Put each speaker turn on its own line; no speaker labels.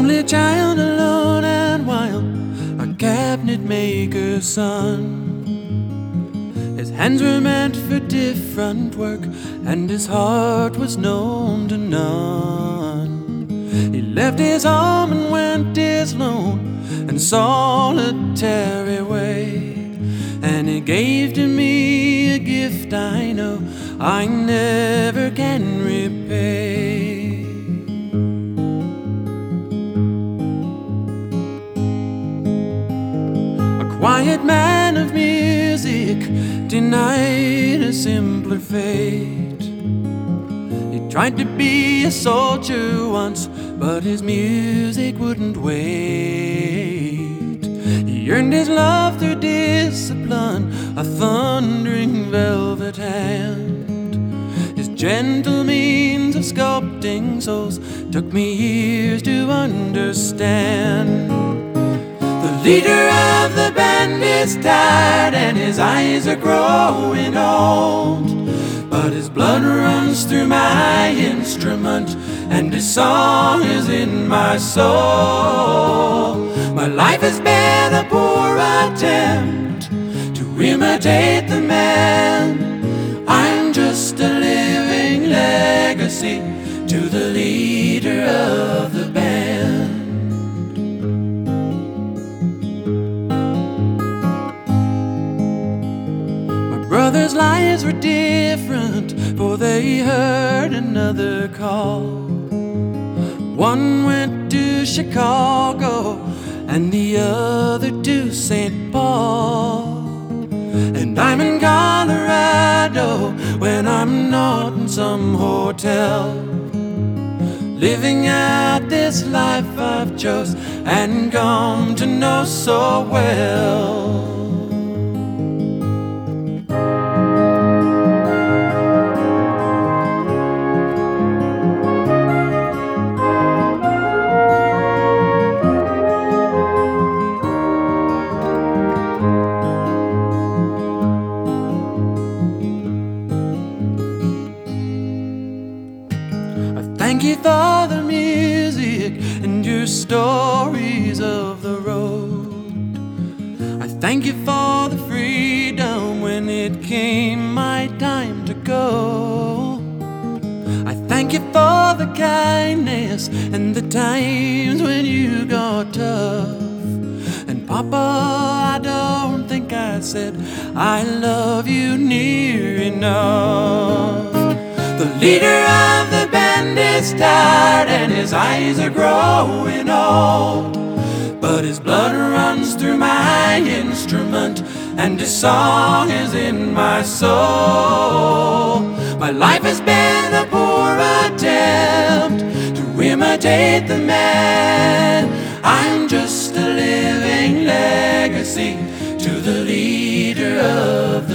only child, alone and wild, a cabinet maker's son. His hands were meant for different work, and his heart was known to none. He left his home and went his lone and solitary way, and he gave to me a gift I know I never can repay. A quiet man of music, denied a simpler fate. He tried to be a soldier once, but his music wouldn't wait. He earned his love through discipline, a thundering velvet hand. His gentle means of sculpting souls took me years to understand. The leader of the band is tired and his eyes are growing old, but his blood runs through my instrument and his song is in my soul. My life has been a poor attempt to imitate the man. I'm just a living legacy to the leader of the band. Brothers' lives were different, for they heard another call. One went to Chicago and the other to St. Paul. And I'm in Colorado when I'm not in some hotel, living out this life I've chose and come to know so well. Thank you for the music and your stories of the road. I thank you for the freedom when it came my time to go. I thank you for the kindness and the times when you got tough. And Papa, I don't think I said I love you near enough. The leader of the band is tired and his eyes are growing old, but his blood runs through my instrument and his song is in my soul. My life has been a poor attempt to imitate the man. I'm just a living legacy to the leader of